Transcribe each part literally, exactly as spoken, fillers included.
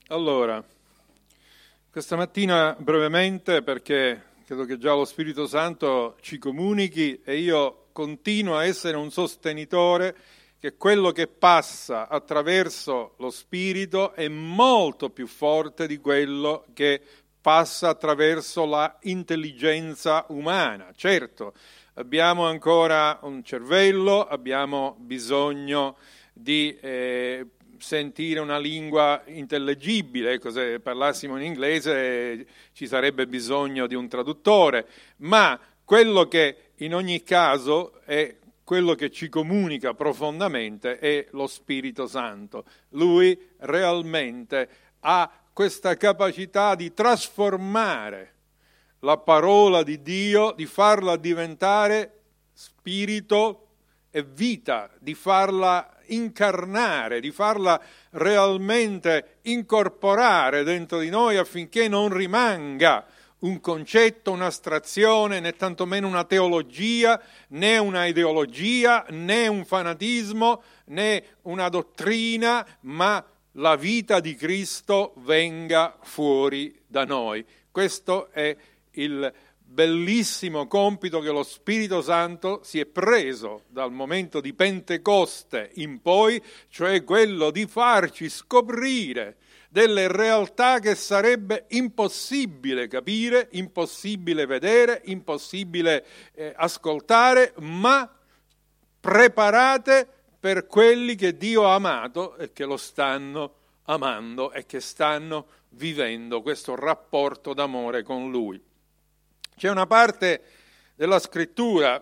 Allora, questa mattina brevemente, perché credo che già lo Spirito Santo ci comunichi e io continuo a essere un sostenitore che quello che passa attraverso lo Spirito è molto più forte di quello che passa attraverso la intelligenza umana. Certo, abbiamo ancora un cervello, abbiamo bisogno di eh, sentire una lingua intellegibile, ecco, se parlassimo in inglese ci sarebbe bisogno di un traduttore, ma quello che in ogni caso è quello che ci comunica profondamente è lo Spirito Santo. Lui realmente ha questa capacità di trasformare la parola di Dio, di farla diventare spirito e vita, di farla incarnare, di farla realmente incorporare dentro di noi affinché non rimanga un concetto, un'astrazione, né tantomeno una teologia, né una ideologia, né un fanatismo, né una dottrina, ma la vita di Cristo venga fuori da noi. Questo è il bellissimo compito che lo Spirito Santo si è preso dal momento di Pentecoste in poi, cioè quello di farci scoprire delle realtà che sarebbe impossibile capire, impossibile vedere, impossibile eh, ascoltare, ma preparate per quelli che Dio ha amato e che lo stanno amando e che stanno vivendo questo rapporto d'amore con Lui. C'è una parte della scrittura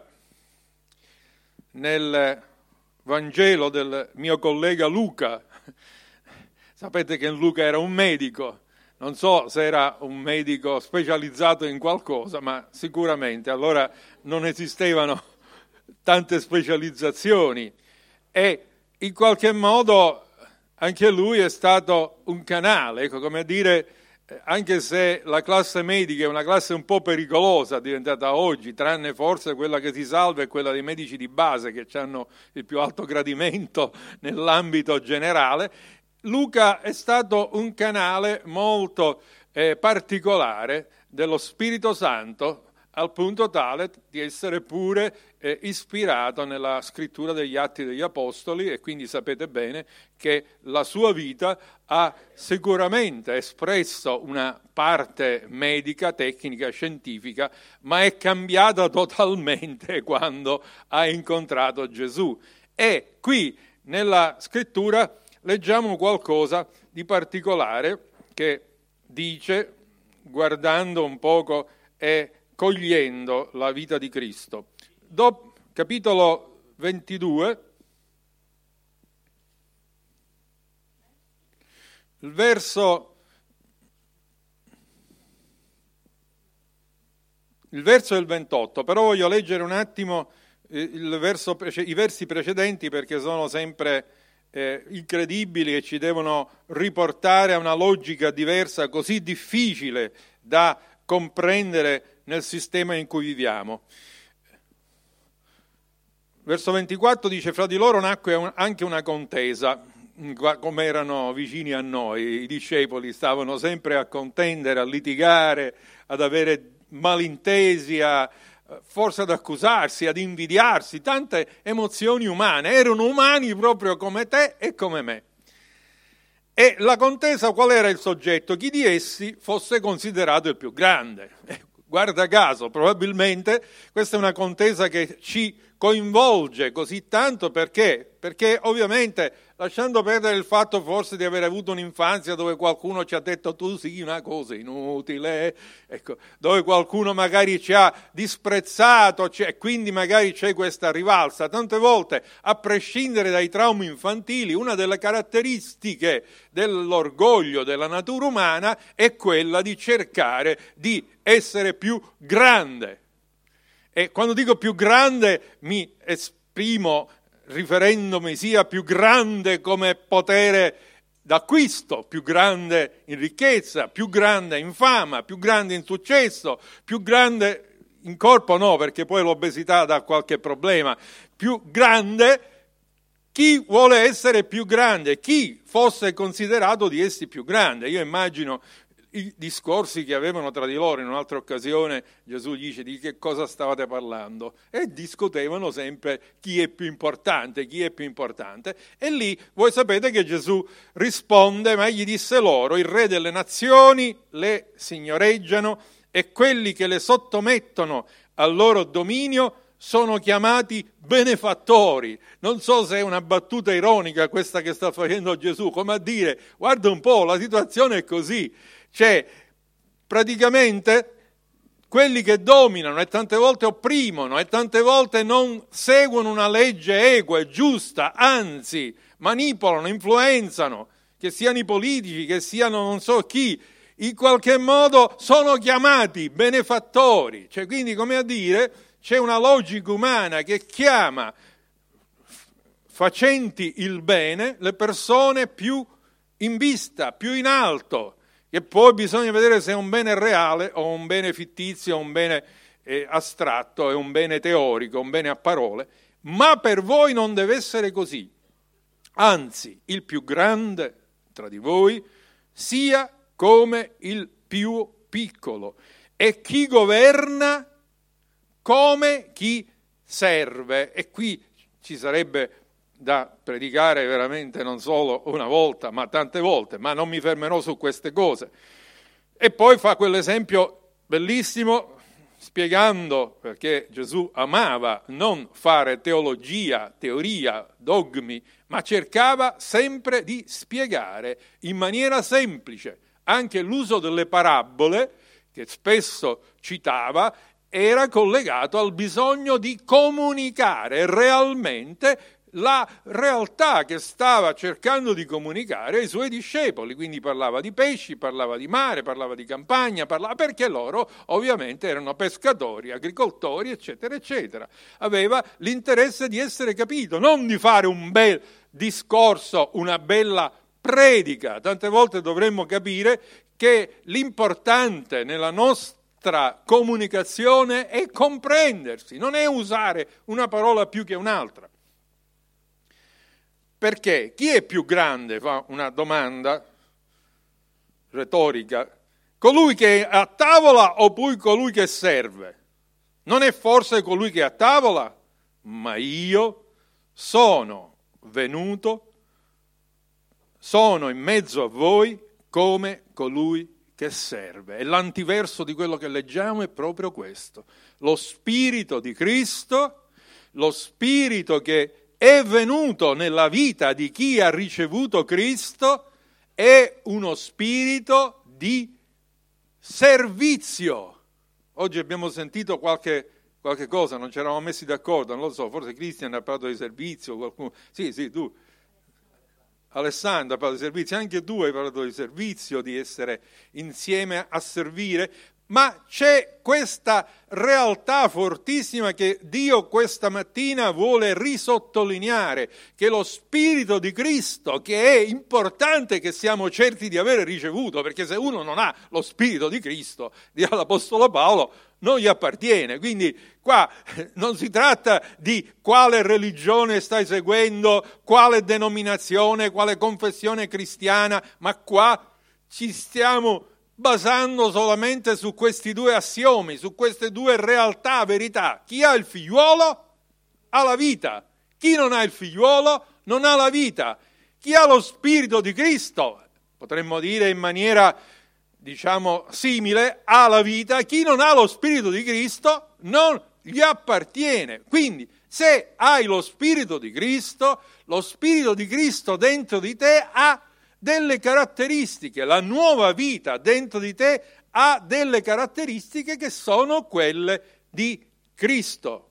nel Vangelo del mio collega Luca. Sapete che Luca era un medico, non so se era un medico specializzato in qualcosa, ma sicuramente allora non esistevano tante specializzazioni e in qualche modo anche lui è stato un canale, ecco, come a dire, anche se la classe medica è una classe un po' pericolosa diventata oggi, tranne forse quella che si salva è quella dei medici di base che hanno il più alto gradimento nell'ambito generale, Luca è stato un canale molto eh, particolare dello Spirito Santo al punto tale di essere pure eh, ispirato nella scrittura degli Atti degli Apostoli e quindi sapete bene che la sua vita ha sicuramente espresso una parte medica, tecnica, scientifica, ma è cambiata totalmente quando ha incontrato Gesù. E qui nella scrittura leggiamo qualcosa di particolare che dice, guardando un poco e cogliendo la vita di Cristo. Dopo, capitolo ventidue, il verso, il verso è il ventotto, però voglio leggere un attimo il verso, i versi precedenti perché sono sempre eh, incredibili e ci devono riportare a una logica diversa, così difficile da comprendere nel sistema in cui viviamo. Verso ventiquattro dice: fra di loro nacque anche una contesa, come erano vicini a noi, i discepoli stavano sempre a contendere, a litigare, ad avere malintesi, a, forse ad accusarsi, ad invidiarsi, tante emozioni umane, erano umani proprio come te e come me. E la contesa qual era il soggetto? Chi di essi fosse considerato il più grande. Guarda caso, probabilmente questa è una contesa che ci coinvolge così tanto perché? Perché ovviamente, lasciando perdere il fatto forse di aver avuto un'infanzia dove qualcuno ci ha detto tu sei una cosa inutile, ecco, dove qualcuno magari ci ha disprezzato e quindi magari c'è questa rivalsa, tante volte, a prescindere dai traumi infantili, una delle caratteristiche dell'orgoglio della natura umana è quella di cercare di essere più grande. E quando dico più grande mi esprimo riferendomi sia più grande come potere d'acquisto, più grande in ricchezza, più grande in fama, più grande in successo, più grande in corpo no, perché poi l'obesità dà qualche problema, più grande chi vuole essere più grande, chi fosse considerato di essi più grande. Io immagino i discorsi che avevano tra di loro. In un'altra occasione Gesù dice: di che cosa stavate parlando? E discutevano sempre chi è più importante, chi è più importante. E lì voi sapete che Gesù risponde, ma egli disse loro: il re delle nazioni le signoreggiano e quelli che le sottomettono al loro dominio sono chiamati benefattori. Non so se è una battuta ironica questa che sta facendo Gesù, come a dire: guarda un po', la situazione è così. Cioè, praticamente quelli che dominano e tante volte opprimono e tante volte non seguono una legge equa e giusta, anzi manipolano, influenzano, che siano i politici, che siano non so chi, in qualche modo sono chiamati benefattori. Cioè, quindi, come a dire, c'è una logica umana che chiama facenti il bene le persone più in vista, più in alto, che poi bisogna vedere se è un bene reale o un bene fittizio, un bene eh, astratto, è un bene teorico, un bene a parole, ma per voi non deve essere così. Anzi, il più grande tra di voi sia come il più piccolo, e chi governa come chi serve. E qui ci sarebbe da predicare veramente non solo una volta, ma tante volte, ma non mi fermerò su queste cose. E poi fa quell'esempio bellissimo, spiegando, perché Gesù amava non fare teologia, teoria, dogmi, ma cercava sempre di spiegare in maniera semplice. Anche l'uso delle parabole, che spesso citava, era collegato al bisogno di comunicare realmente la realtà che stava cercando di comunicare ai suoi discepoli. Quindi parlava di pesci, parlava di mare, parlava di campagna, parlava, perché loro ovviamente erano pescatori, agricoltori, eccetera, eccetera. Aveva l'interesse di essere capito, non di fare un bel discorso, una bella predica. Tante volte dovremmo capire che l'importante nella nostra comunicazione è comprendersi, non è usare una parola più che un'altra. Perché chi è più grande, fa una domanda retorica, colui che è a tavola o poi colui che serve? Non è forse colui che è a tavola? Ma io sono venuto, sono in mezzo a voi come colui che serve. E l'antiverso di quello che leggiamo è proprio questo. Lo Spirito di Cristo, lo Spirito che è venuto nella vita di chi ha ricevuto Cristo, è uno spirito di servizio. Oggi abbiamo sentito qualche, qualche cosa, non ci eravamo messi d'accordo, non lo so, forse Cristian ha parlato di servizio, qualcuno. Sì, sì, tu. Alessandro ha parlato di servizio, anche tu hai parlato di servizio, di essere insieme a servire. Ma c'è questa realtà fortissima che Dio questa mattina vuole risottolineare, che lo Spirito di Cristo, che è importante che siamo certi di avere ricevuto, perché se uno non ha lo Spirito di Cristo, dirà l'Apostolo Paolo, non gli appartiene. Quindi qua non si tratta di quale religione stai seguendo, quale denominazione, quale confessione cristiana, ma qua ci stiamo basando solamente su questi due assiomi, su queste due realtà, verità. Chi ha il figliuolo ha la vita, chi non ha il figliuolo non ha la vita. Chi ha lo Spirito di Cristo, potremmo dire in maniera, diciamo, simile, ha la vita, chi non ha lo Spirito di Cristo non gli appartiene. Quindi, se hai lo Spirito di Cristo, lo Spirito di Cristo dentro di te ha delle caratteristiche, la nuova vita dentro di te ha delle caratteristiche che sono quelle di Cristo.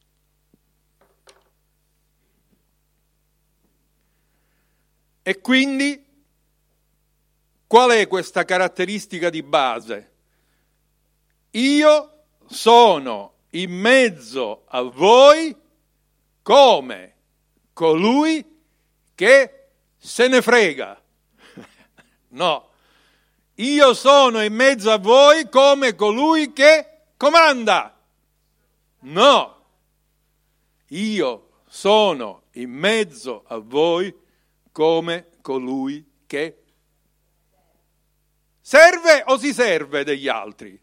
E quindi qual è questa caratteristica di base? Io sono in mezzo a voi come colui che se ne frega. No, io sono in mezzo a voi come colui che comanda. No, io sono in mezzo a voi come colui che serve o si serve degli altri?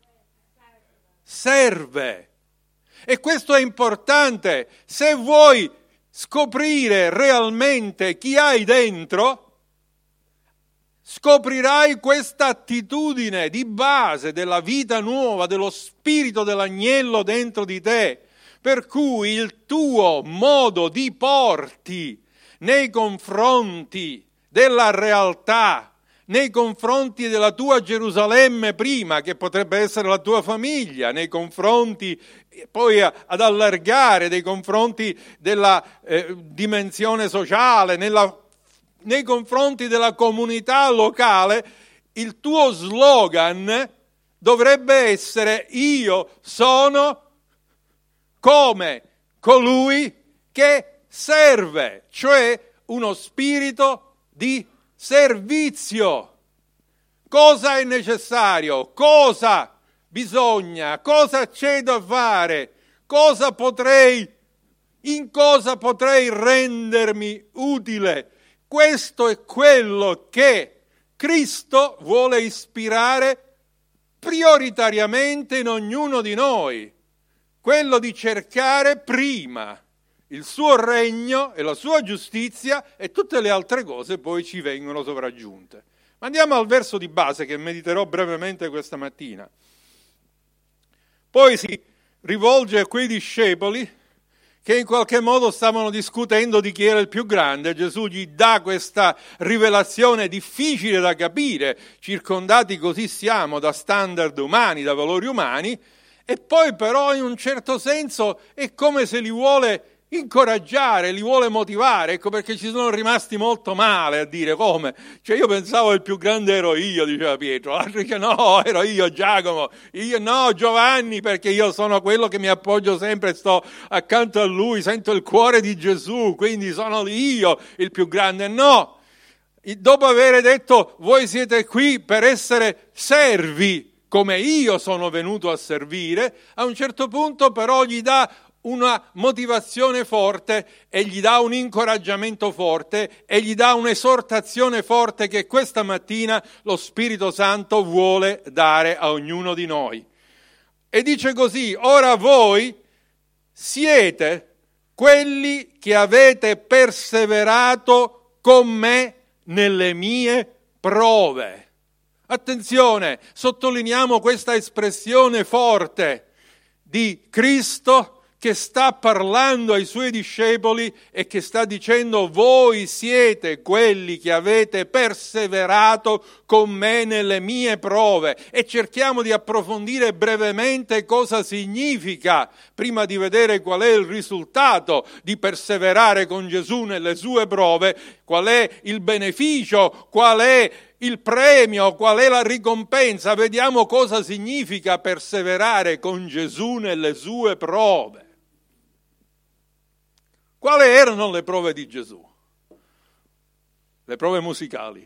Serve. E questo è importante. Se vuoi scoprire realmente chi hai dentro, scoprirai questa attitudine di base della vita nuova, dello spirito dell'agnello dentro di te, per cui il tuo modo di porti nei confronti della realtà, nei confronti della tua Gerusalemme prima, che potrebbe essere la tua famiglia, nei confronti poi ad allargare, nei confronti della eh, dimensione sociale, nella, nei confronti della comunità locale, il tuo slogan dovrebbe essere: io sono come colui che serve, cioè uno spirito di servizio. Cosa è necessario? Cosa bisogna? Cosa c'è da fare? Cosa potrei, in cosa potrei rendermi utile? Questo è quello che Cristo vuole ispirare prioritariamente in ognuno di noi, quello di cercare prima il suo regno e la sua giustizia, e tutte le altre cose poi ci vengono sopraggiunte. Ma andiamo al verso di base che mediterò brevemente questa mattina. Poi si rivolge a quei discepoli che in qualche modo stavano discutendo di chi era il più grande. Gesù gli dà questa rivelazione difficile da capire, circondati così siamo da standard umani, da valori umani, e poi però in un certo senso è come se li vuole incoraggiare, li vuole motivare. Ecco perché ci sono rimasti molto male a dire: come? Cioè io pensavo il più grande ero io, diceva Pietro. L'altro dice: no, ero io, Giacomo. Io no, Giovanni, perché io sono quello che mi appoggio sempre, sto accanto a lui, sento il cuore di Gesù, quindi sono io il più grande. No, dopo aver detto: voi siete qui per essere servi, come io sono venuto a servire, a un certo punto però gli dà una motivazione forte e gli dà un incoraggiamento forte e gli dà un'esortazione forte che questa mattina lo Spirito Santo vuole dare a ognuno di noi. E dice così: ora voi siete quelli che avete perseverato con me nelle mie prove. Attenzione, sottolineiamo questa espressione forte di Cristo che sta parlando ai suoi discepoli e che sta dicendo: voi siete quelli che avete perseverato con me nelle mie prove. E cerchiamo di approfondire brevemente cosa significa, prima di vedere qual è il risultato di perseverare con Gesù nelle sue prove, qual è il beneficio, qual è il premio, qual è la ricompensa. Vediamo cosa significa perseverare con Gesù nelle sue prove. Quali erano le prove di Gesù? Le prove musicali.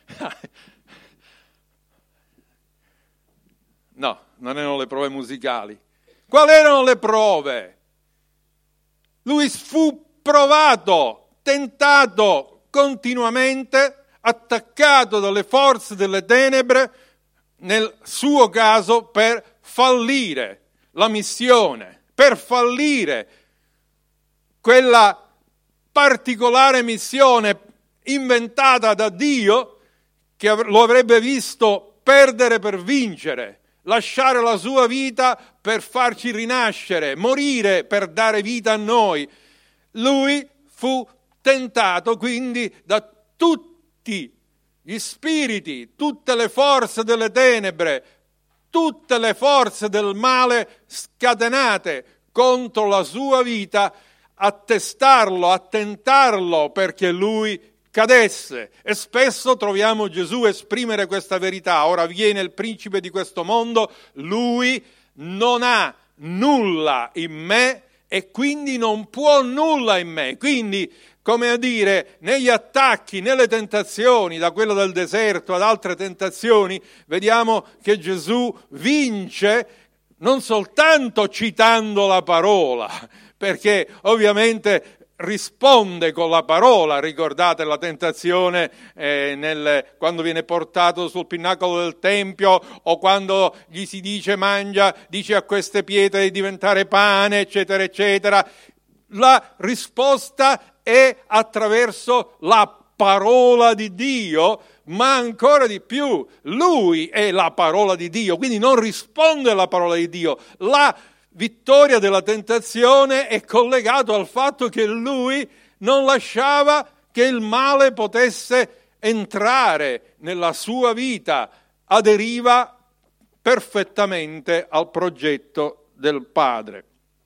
No, non erano le prove musicali. Quali erano le prove? Lui fu provato, tentato continuamente, attaccato dalle forze delle tenebre, nel suo caso per fallire la missione, per fallire quella particolare missione inventata da Dio, che lo avrebbe visto perdere per vincere, lasciare la sua vita per farci rinascere, morire per dare vita a noi. Lui fu tentato quindi da tutti gli spiriti, tutte le forze delle tenebre, tutte le forze del male scatenate contro la sua vita, a testarlo, a tentarlo perché lui cadesse. E spesso troviamo Gesù esprimere questa verità: ora viene il principe di questo mondo, lui non ha nulla in me e quindi non può nulla in me. Quindi, come a dire, negli attacchi, nelle tentazioni, da quello del deserto ad altre tentazioni, vediamo che Gesù vince non soltanto citando la parola, perché ovviamente risponde con la parola. Ricordate la tentazione eh, nel, quando viene portato sul pinnacolo del Tempio, o quando gli si dice mangia, dice a queste pietre di diventare pane, eccetera, eccetera. La risposta è attraverso la parola di Dio, ma ancora di più, Lui è la parola di Dio, quindi non risponde alla parola di Dio. La vittoria della tentazione è collegata al fatto che Lui non lasciava che il male potesse entrare nella sua vita, aderiva perfettamente al progetto del Padre.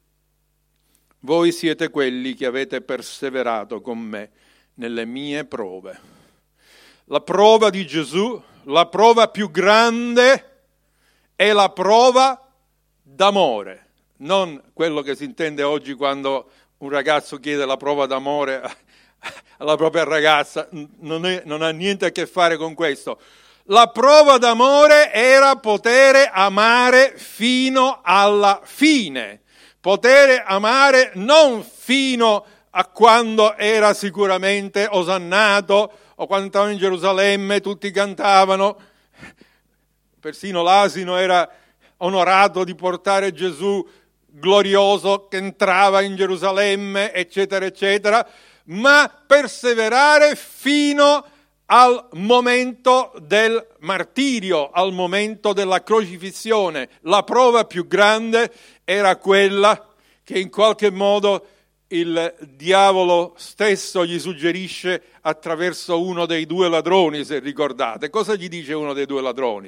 Voi siete quelli che avete perseverato con me nelle mie prove. La prova di Gesù, la prova più grande, è la prova d'amore. Non quello che si intende oggi quando un ragazzo chiede la prova d'amore alla propria ragazza, non, è, non ha niente a che fare con questo. La prova d'amore era poter amare fino alla fine, poter amare non fino a quando era sicuramente osannato, o quando stavano in Gerusalemme tutti cantavano, persino l'asino era onorato di portare Gesù glorioso che entrava in Gerusalemme, eccetera, eccetera, ma perseverare fino al momento del martirio, al momento della crocifissione. La prova più grande era quella che in qualche modo il diavolo stesso gli suggerisce attraverso uno dei due ladroni, se ricordate. Cosa gli dice uno dei due ladroni?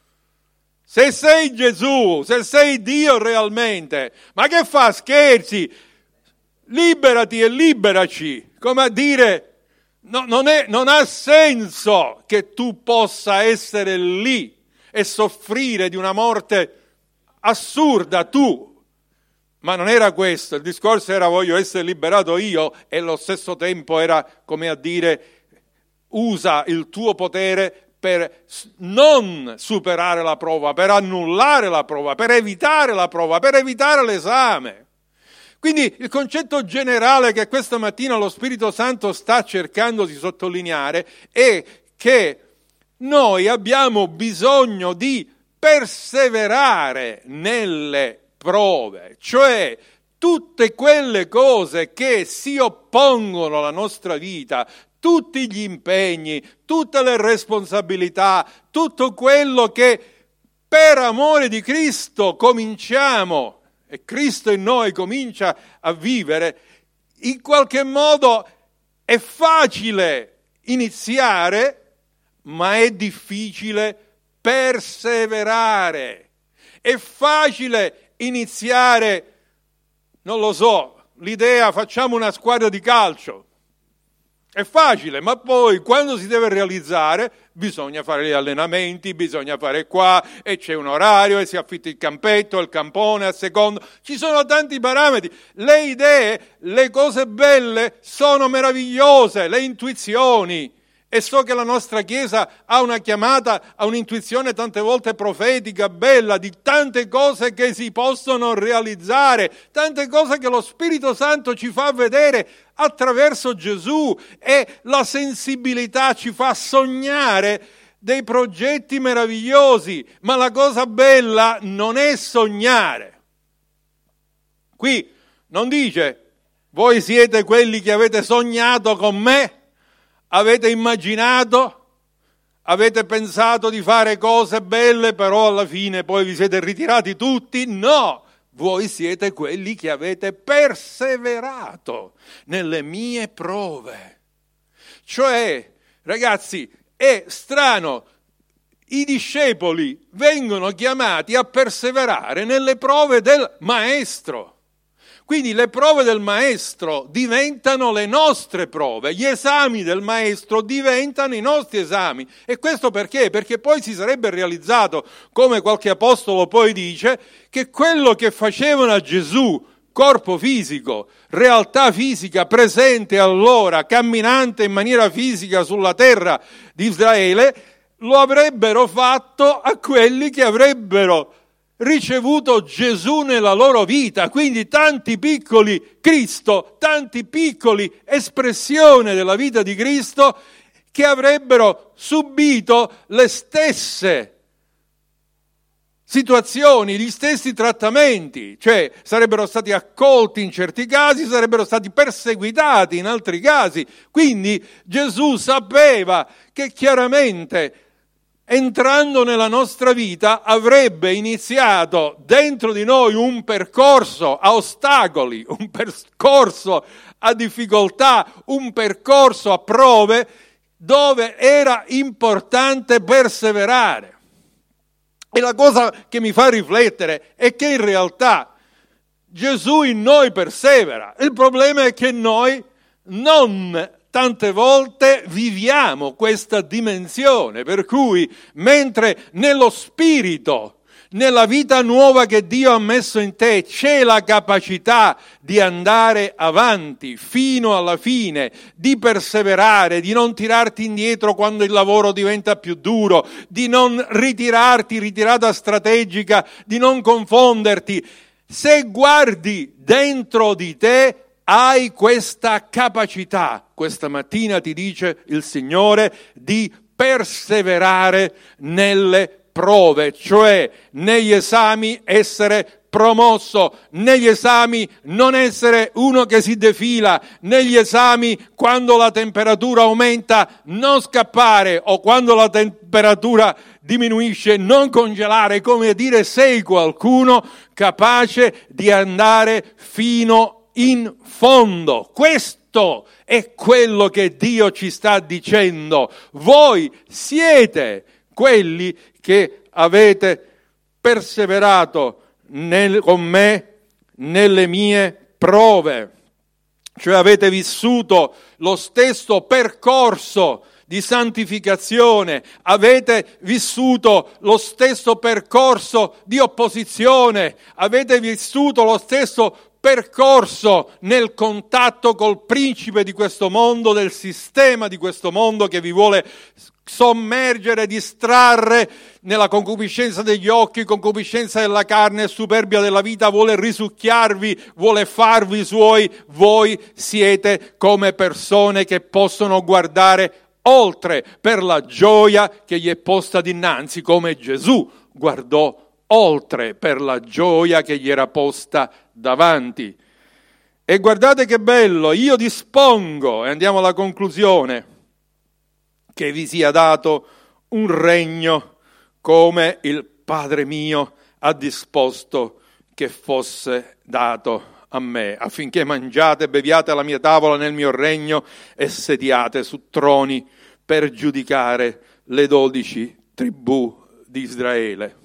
Se sei Gesù, se sei Dio realmente, ma che fa, scherzi? Liberati e liberaci, come a dire, no, non, è, non ha senso che tu possa essere lì e soffrire di una morte assurda tu. Ma non era questo, il discorso era voglio essere liberato io, e allo stesso tempo era come a dire usa il tuo potere per non superare la prova, per annullare la prova, per evitare la prova, per evitare l'esame. Quindi il concetto generale che questa mattina lo Spirito Santo sta cercando di sottolineare è che noi abbiamo bisogno di perseverare nelle prove, cioè tutte quelle cose che si oppongono alla nostra vita, tutti gli impegni, tutte le responsabilità, tutto quello che per amore di Cristo cominciamo, e Cristo in noi comincia a vivere, in qualche modo è facile iniziare, ma è difficile perseverare. È facile iniziare, non lo so, l'idea facciamo una squadra di calcio. È facile, ma poi quando si deve realizzare bisogna fare gli allenamenti, bisogna fare qua, e c'è un orario, e si affitta il campetto, il campone a secondo. Ci sono tanti parametri. Le idee, le cose belle sono meravigliose, le intuizioni. E so che la nostra Chiesa ha una chiamata, ha un'intuizione tante volte profetica, bella, di tante cose che si possono realizzare, tante cose che lo Spirito Santo ci fa vedere attraverso Gesù, e la sensibilità ci fa sognare dei progetti meravigliosi, ma la cosa bella non è sognare. Qui non dice, voi siete quelli che avete sognato con me, avete immaginato, avete pensato di fare cose belle, però alla fine poi vi siete ritirati tutti? No! Voi siete quelli che avete perseverato nelle mie prove. Cioè, ragazzi, è strano, i discepoli vengono chiamati a perseverare nelle prove del Maestro. Quindi le prove del Maestro diventano le nostre prove, gli esami del Maestro diventano i nostri esami. E questo perché? Perché poi si sarebbe realizzato, come qualche apostolo poi dice, che quello che facevano a Gesù, corpo fisico, realtà fisica presente allora, camminante in maniera fisica sulla terra di Israele, lo avrebbero fatto a quelli che avrebbero ricevuto Gesù nella loro vita, quindi tanti piccoli Cristo, tanti piccoli espressioni della vita di Cristo che avrebbero subito le stesse situazioni, gli stessi trattamenti, cioè sarebbero stati accolti in certi casi, sarebbero stati perseguitati in altri casi. Quindi Gesù sapeva che chiaramente, entrando nella nostra vita, avrebbe iniziato dentro di noi un percorso a ostacoli, un percorso a difficoltà, un percorso a prove dove era importante perseverare. E la cosa che mi fa riflettere è che in realtà Gesù in noi persevera. Il problema è che noi non tante volte viviamo questa dimensione, per cui mentre nello spirito, nella vita nuova che Dio ha messo in te, c'è la capacità di andare avanti fino alla fine, di perseverare, di non tirarti indietro quando il lavoro diventa più duro, di non ritirarti, ritirata strategica, di non confonderti. Se guardi dentro di te, hai questa capacità, questa mattina ti dice il Signore, di perseverare nelle prove, cioè negli esami essere promosso, negli esami non essere uno che si defila, negli esami quando la temperatura aumenta non scappare, o quando la temperatura diminuisce non congelare, come dire sei qualcuno capace di andare fino in fondo. Questo è quello che Dio ci sta dicendo. Voi siete quelli che avete perseverato nel, con me nelle mie prove, cioè avete vissuto lo stesso percorso di santificazione, avete vissuto lo stesso percorso di opposizione, avete vissuto lo stesso percorso nel contatto col principe di questo mondo, del sistema di questo mondo che vi vuole sommergere, distrarre nella concupiscenza degli occhi, concupiscenza della carne e superbia della vita, vuole risucchiarvi, vuole farvi suoi. Voi siete come persone che possono guardare oltre per la gioia che gli è posta dinanzi, come Gesù guardò oltre per la gioia che gli era posta davanti. E guardate che bello, io dispongo, e andiamo alla conclusione, che vi sia dato un regno come il Padre mio ha disposto che fosse dato a me, affinché mangiate e beviate alla mia tavola nel mio regno e sediate su troni per giudicare le dodici tribù di Israele.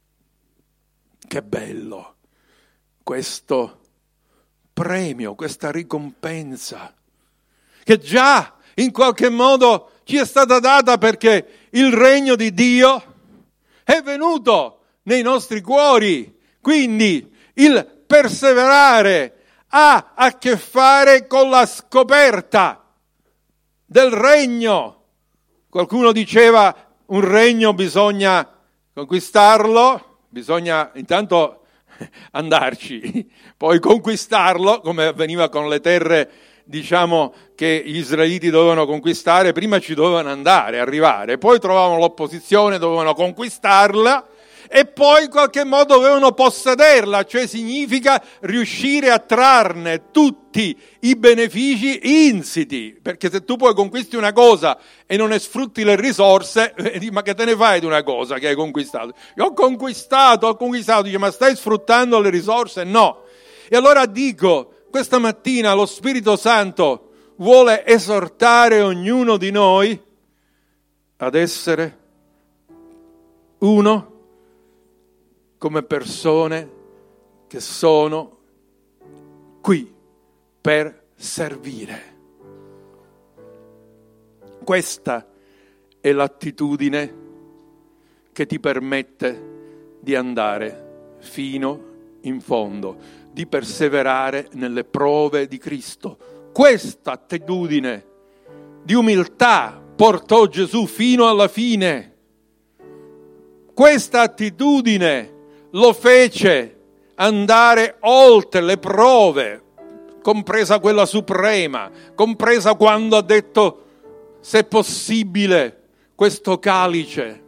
Che bello questo premio, questa ricompensa, che già in qualche modo ci è stata data, perché il regno di Dio è venuto nei nostri cuori. Quindi il perseverare ha a che fare con la scoperta del regno. Qualcuno diceva un regno bisogna conquistarlo, bisogna intanto andarci, poi conquistarlo, come avveniva con le terre, diciamo, che gli israeliti dovevano conquistare. Prima ci dovevano andare, arrivare, poi trovavano l'opposizione, dovevano conquistarla e poi in qualche modo dovevano possederla, cioè significa riuscire a trarne tutti i benefici insiti, perché se tu poi conquisti una cosa e non ne sfrutti le risorse, ma che te ne fai di una cosa che hai conquistato? Io ho conquistato, ho conquistato, dice, ma stai sfruttando le risorse? No. E allora dico, questa mattina lo Spirito Santo vuole esortare ognuno di noi ad essere uno come persone che sono qui per servire. Questa è l'attitudine che ti permette di andare fino in fondo, di perseverare nelle prove di Cristo. Questa attitudine di umiltà portò Gesù fino alla fine. Questa attitudine lo fece andare oltre le prove, compresa quella suprema, compresa quando ha detto: se possibile questo calice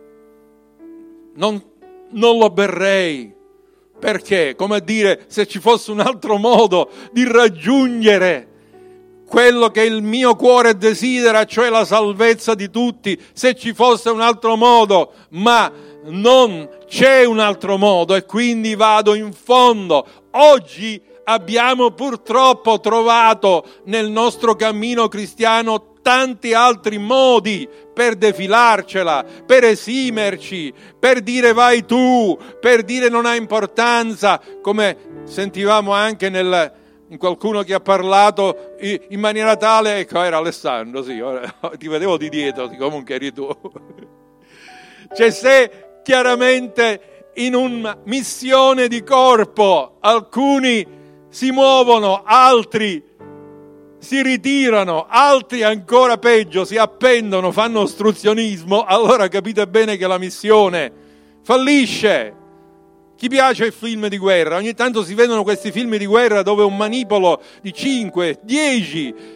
non, non lo berrei, perché, come a dire, se ci fosse un altro modo di raggiungere quello che il mio cuore desidera, cioè la salvezza di tutti, se ci fosse un altro modo, ma non c'è un altro modo, e quindi vado in fondo. Oggi abbiamo purtroppo trovato nel nostro cammino cristiano tanti altri modi per defilarcela, per esimerci, per dire vai tu, per dire non ha importanza, come sentivamo anche nel, in qualcuno che ha parlato in maniera tale, ecco, era Alessandro, sì, ti vedevo di dietro, comunque eri tu. Cioè, se chiaramente in una missione di corpo alcuni si muovono, altri si ritirano, altri ancora peggio si appendono, fanno ostruzionismo, allora capite bene che la missione fallisce. Chi piace il film di guerra? Ogni tanto si vedono questi film di guerra dove un manipolo di cinque, dieci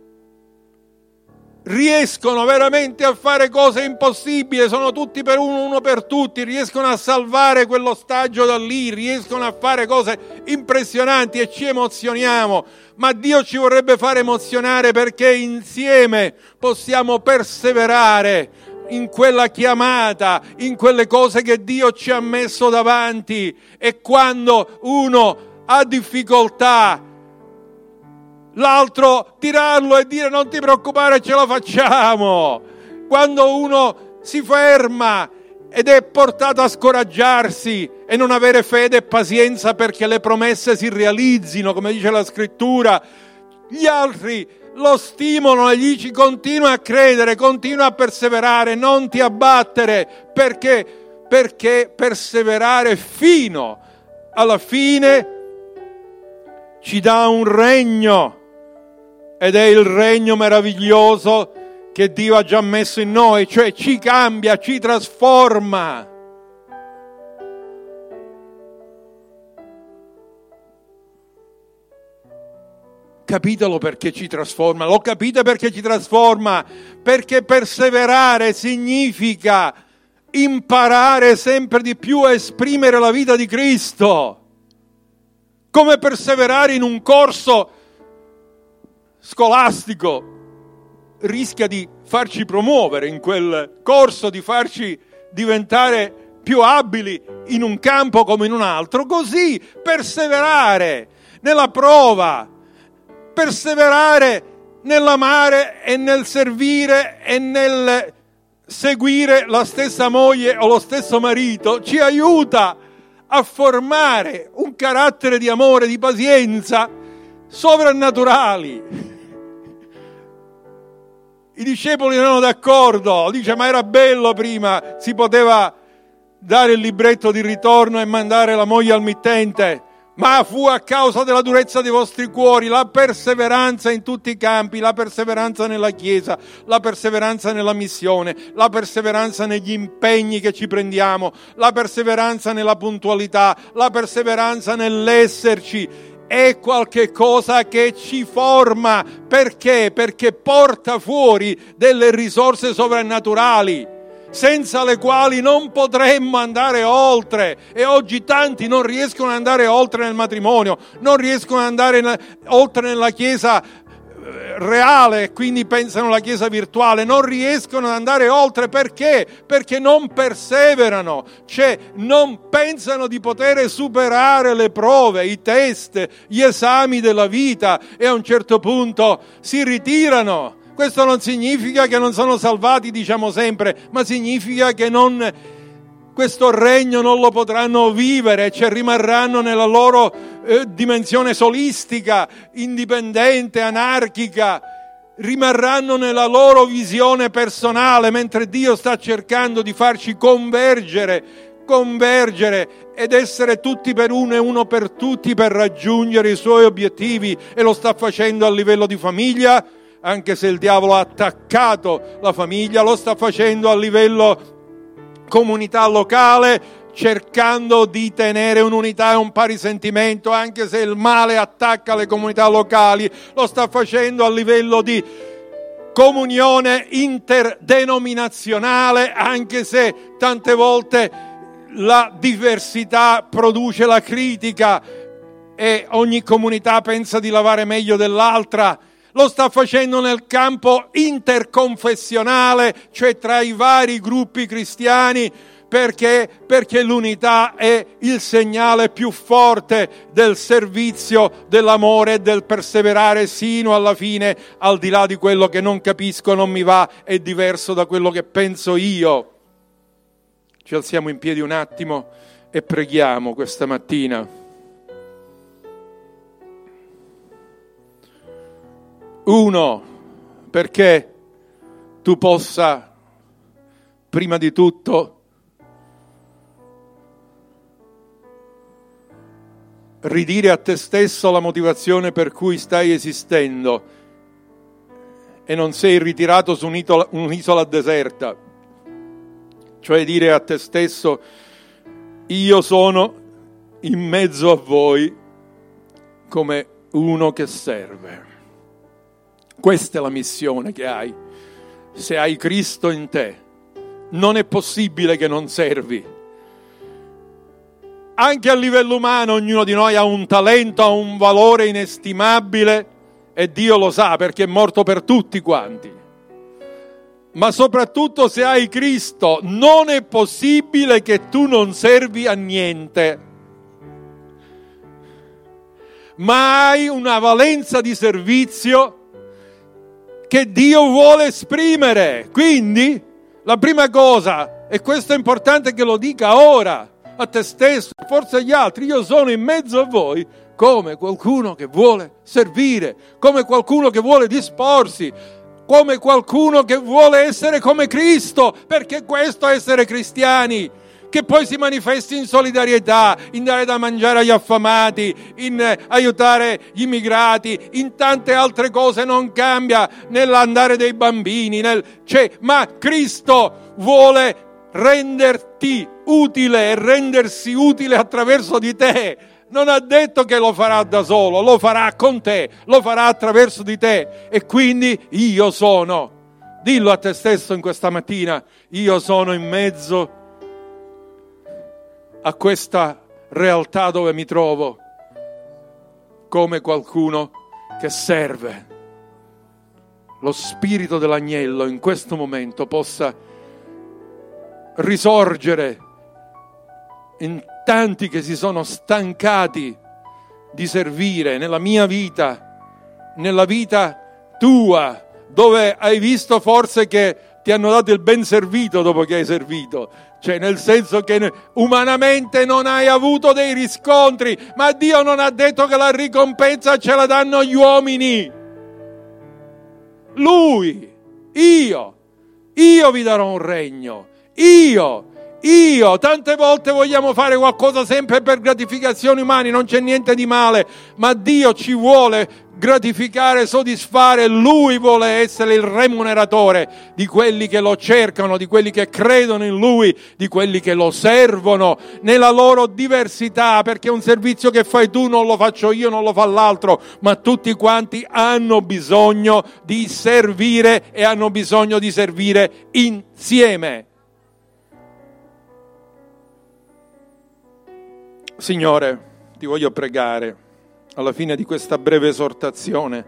riescono veramente a fare cose impossibili, sono tutti per uno, uno per tutti, riescono a salvare quell'ostaggio da lì, riescono a fare cose impressionanti e ci emozioniamo, ma Dio ci vorrebbe fare emozionare perché insieme possiamo perseverare in quella chiamata, in quelle cose che Dio ci ha messo davanti, e quando uno ha difficoltà l'altro tirarlo e dire non ti preoccupare, ce la facciamo. Quando uno si ferma ed è portato a scoraggiarsi e non avere fede e pazienza perché le promesse si realizzino, come dice la scrittura, gli altri lo stimolano e gli dici continua a credere, continua a perseverare, non ti abbattere, perché perché perseverare fino alla fine ci dà un regno, ed è il regno meraviglioso che Dio ha già messo in noi, cioè ci cambia, ci trasforma. Capitelo perché ci trasforma, lo capite perché ci trasforma? Perché perseverare significa imparare sempre di più a esprimere la vita di Cristo. Come perseverare in un corso scolastico rischia di farci promuovere in quel corso, di farci diventare più abili in un campo come in un altro, così perseverare nella prova, perseverare nell'amare e nel servire e nel seguire la stessa moglie o lo stesso marito ci aiuta a formare un carattere di amore, di pazienza sovrannaturali. I discepoli non erano d'accordo, dice ma era bello prima, si poteva dare il libretto di ritorno e mandare la moglie al mittente, ma fu a causa della durezza dei vostri cuori, la perseveranza in tutti i campi, la perseveranza nella Chiesa, la perseveranza nella missione, la perseveranza negli impegni che ci prendiamo, la perseveranza nella puntualità, la perseveranza nell'esserci. È qualche cosa che ci forma. Perché? Perché porta fuori delle risorse sovrannaturali senza le quali non potremmo andare oltre, e oggi tanti non riescono ad andare oltre nel matrimonio, non riescono ad andare na- oltre nella Chiesa reale, quindi pensano alla Chiesa virtuale, non riescono ad andare oltre. Perché? Perché non perseverano, cioè non pensano di poter superare le prove, i test, gli esami della vita, e a un certo punto si ritirano. Questo non significa che non sono salvati, diciamo sempre, ma significa che non, questo regno non lo potranno vivere, cioè rimarranno nella loro eh, dimensione solistica, indipendente, anarchica, rimarranno nella loro visione personale, mentre Dio sta cercando di farci convergere, convergere ed essere tutti per uno e uno per tutti per raggiungere i suoi obiettivi, e lo sta facendo a livello di famiglia. Anche se il diavolo ha attaccato la famiglia, lo sta facendo a livello comunità locale, cercando di tenere un'unità e un pari sentimento, anche se il male attacca le comunità locali, lo sta facendo a livello di comunione interdenominazionale, anche se tante volte la diversità produce la critica e ogni comunità pensa di lavare meglio dell'altra. Lo sta facendo nel campo interconfessionale, cioè tra i vari gruppi cristiani, perché? Perché l'unità è il segnale più forte del servizio, dell'amore e del perseverare sino alla fine, al di là di quello che non capisco, non mi va, è diverso da quello che penso io. Ci alziamo in piedi un attimo e preghiamo questa mattina. Uno, perché tu possa, prima di tutto, ridire a te stesso la motivazione per cui stai esistendo e non sei ritirato su un'isola, un'isola deserta, cioè dire a te stesso: io sono in mezzo a voi come uno che serve. Questa è la missione che hai. Se hai Cristo in te, non è possibile che non servi. Anche a livello umano ognuno di noi ha un talento, ha un valore inestimabile e Dio lo sa perché è morto per tutti quanti. Ma soprattutto se hai Cristo non è possibile che tu non servi a niente. Ma hai una valenza di servizio che Dio vuole esprimere. Quindi la prima cosa, e questo è importante che lo dica ora a te stesso, forse agli altri: io sono in mezzo a voi come qualcuno che vuole servire, come qualcuno che vuole disporsi, come qualcuno che vuole essere come Cristo, perché questo è essere cristiani, che poi si manifesti in solidarietà, in dare da mangiare agli affamati, in aiutare gli immigrati, in tante altre cose non cambia, nell'andare dei bambini, nel... cioè, ma Cristo vuole renderti utile e rendersi utile attraverso di te. Non ha detto che lo farà da solo, lo farà con te, lo farà attraverso di te. E quindi io sono, dillo a te stesso in questa mattina, io sono in mezzo a questa realtà dove mi trovo come qualcuno che serve. Lo spirito dell'agnello in questo momento possa risorgere in tanti che si sono stancati di servire nella mia vita, nella vita tua, dove hai visto forse che ti hanno dato il ben servito dopo che hai servito, cioè nel senso che umanamente non hai avuto dei riscontri, ma Dio non ha detto che la ricompensa ce la danno gli uomini. Lui, io, io vi darò un regno. Io, io, tante volte vogliamo fare qualcosa sempre per gratificazioni umane, non c'è niente di male, ma Dio ci vuole gratificare, soddisfare, Lui vuole essere il remuneratore di quelli che lo cercano, di quelli che credono in Lui, di quelli che lo servono nella loro diversità, perché un servizio che fai tu non lo faccio io, non lo fa l'altro, ma tutti quanti hanno bisogno di servire e hanno bisogno di servire insieme. Signore, ti voglio pregare alla fine di questa breve esortazione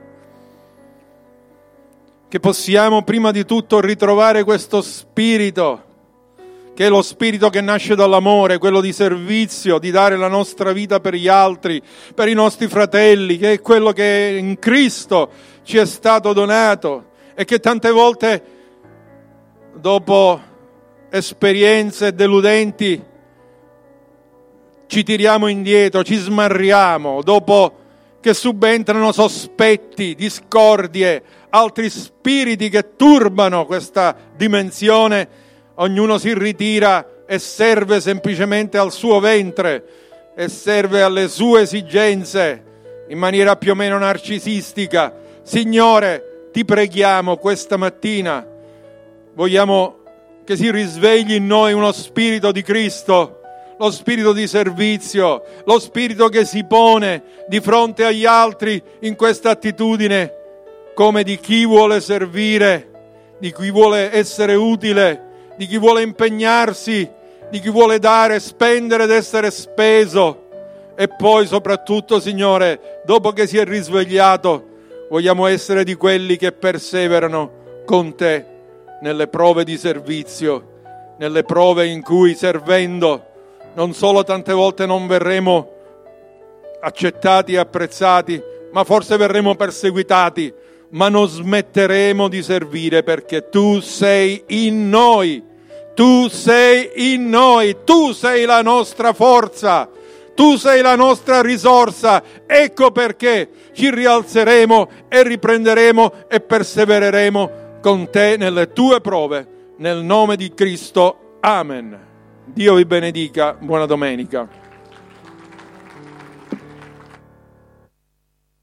che possiamo prima di tutto ritrovare questo spirito, che è lo spirito che nasce dall'amore, quello di servizio, di dare la nostra vita per gli altri, per i nostri fratelli, che è quello che in Cristo ci è stato donato e che tante volte, dopo esperienze deludenti, ci tiriamo indietro, ci smarriamo, dopo che subentrano sospetti, discordie, altri spiriti che turbano questa dimensione, ognuno si ritira e serve semplicemente al suo ventre e serve alle sue esigenze in maniera più o meno narcisistica. Signore, ti preghiamo questa mattina, vogliamo che si risvegli in noi uno spirito di Cristo, lo spirito di servizio, lo spirito che si pone di fronte agli altri in questa attitudine come di chi vuole servire, di chi vuole essere utile, di chi vuole impegnarsi, di chi vuole dare, spendere ed essere speso. E poi soprattutto, Signore, dopo che si è risvegliato, vogliamo essere di quelli che perseverano con Te nelle prove di servizio, nelle prove in cui servendo non solo tante volte non verremo accettati e apprezzati, ma forse verremo perseguitati, ma non smetteremo di servire perché Tu sei in noi, Tu sei in noi, Tu sei la nostra forza, Tu sei la nostra risorsa. Ecco perché ci rialzeremo e riprenderemo e persevereremo con Te nelle Tue prove, nel nome di Cristo. Amen. Dio vi benedica. Buona domenica.